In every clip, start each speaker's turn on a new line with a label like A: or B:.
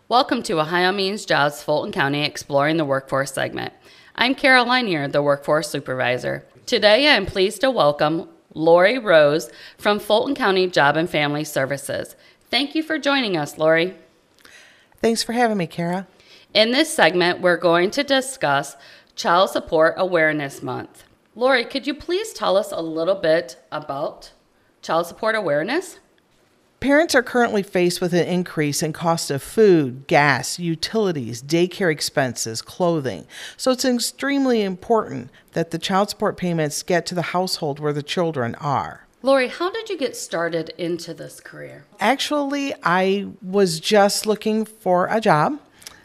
A: Welcome to Ohio Means Jobs Fulton County Exploring the Workforce segment. I'm Carol Lanier, the Workforce Supervisor. Today I am pleased to welcome Lori Rose from Fulton County Job and Family Services. Thank you for joining us, Lori.
B: Thanks for having me, Kara.
A: In this segment, we're going to discuss Child Support Awareness Month. Lori, could you please tell us a little bit about Child Support Awareness?
B: Parents are currently faced with an increase in cost of food, gas, utilities, daycare expenses, clothing. So it's extremely important that the child support payments get to the household where the children are.
A: Lori, how did you get started into this career?
B: Actually, I was just looking for a job,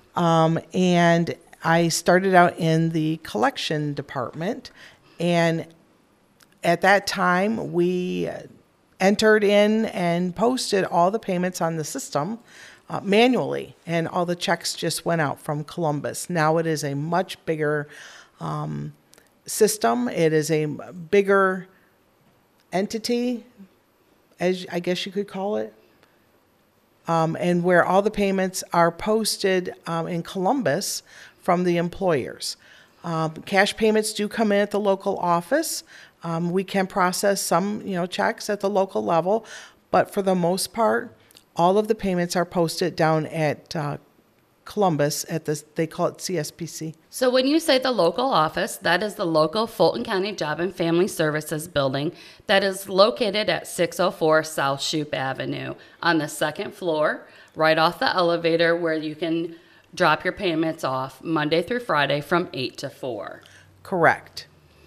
B: and I started out in the collection department. And at that time, we entered in and posted all the payments on the system manually, and all the checks just went out from Columbus. Now it is a much bigger system. It is a bigger entity, as I guess you could call it, and where all the payments are posted in Columbus from the employers. Cash payments do come in at the local office. We can process some, checks at the local level, but for the most part, all of the payments are posted down at Columbus at they call it CSPC.
A: So when you say the local office, that is the local Fulton County Job and Family Services building that is located at 604 South Shoup Avenue on the second floor, right off the elevator where you can drop your payments off Monday through Friday from 8 to 4.
B: Correct.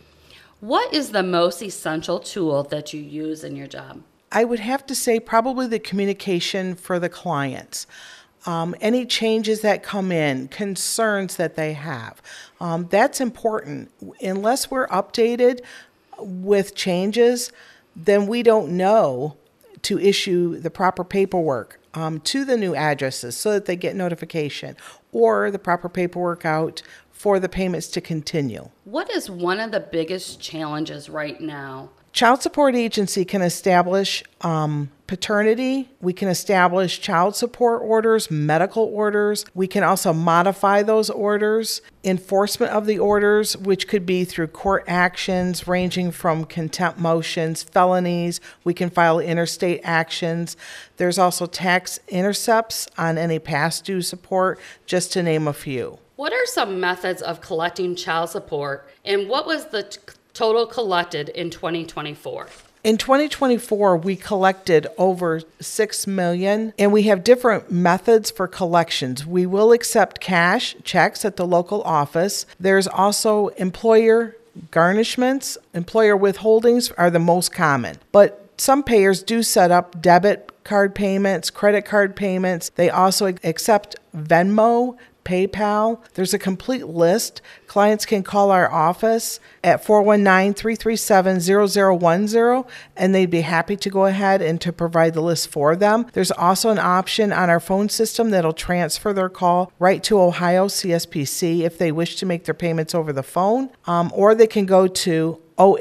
A: What is the most essential tool that you use in your job?
B: I would have to say probably the communication for the clients. Any changes that come in, concerns that they have. That's important. Unless we're updated with changes, then we don't know to issue the proper paperwork to the new addresses so that they get notification, or the proper paperwork out for the payments to continue.
A: What is one of the biggest challenges right now?
B: Child Support Agency can establish paternity. We can establish child support orders, medical orders. We can also modify those orders, enforcement of the orders, which could be through court actions ranging from contempt motions, felonies. We can file interstate actions. There's also tax intercepts on any past due support, just to name a few.
A: What are some methods of collecting child support, and what was the total collected in 2024?
B: In 2024, we collected over $6 million, and we have different methods for collections. We will accept cash checks at the local office. There's also employer garnishments. Employer withholdings are the most common, but some payers do set up debit card payments, credit card payments. They also accept Venmo, PayPal. There's a complete list. Clients can call our office at 419-337-0010, and they'd be happy to go ahead and to provide the list for them. There's also an option on our phone system that'll transfer their call right to Ohio CSPC if they wish to make their payments over the phone, or they can go to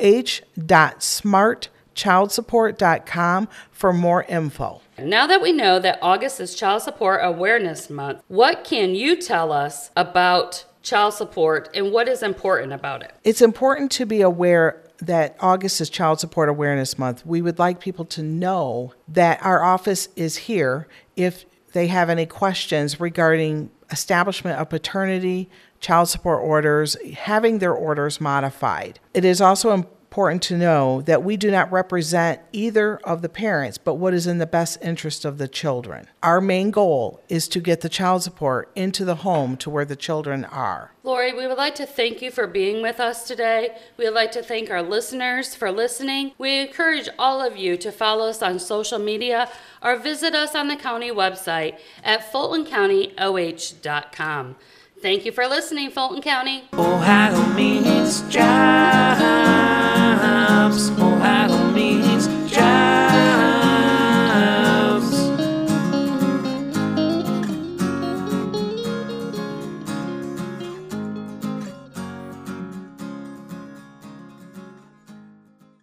B: oh.smartchildsupport.com for more info.
A: Now that we know that August is Child Support Awareness Month, what can you tell us about child support and what is important about it?
B: It's important to be aware that August is Child Support Awareness Month. We would like people to know that our office is here if they have any questions regarding establishment of paternity, child support orders, having their orders modified. It is also important to know that we do not represent either of the parents, but what is in the best interest of the children. Our main goal is to get the child support into the home to where the children are.
A: Lori, we would like to thank you for being with us today. We would like to thank our listeners for listening. We encourage all of you to follow us on social media or visit us on the county website at fultoncountyoh.com. Thank you for listening, Fulton County.
C: Ohio means jobs.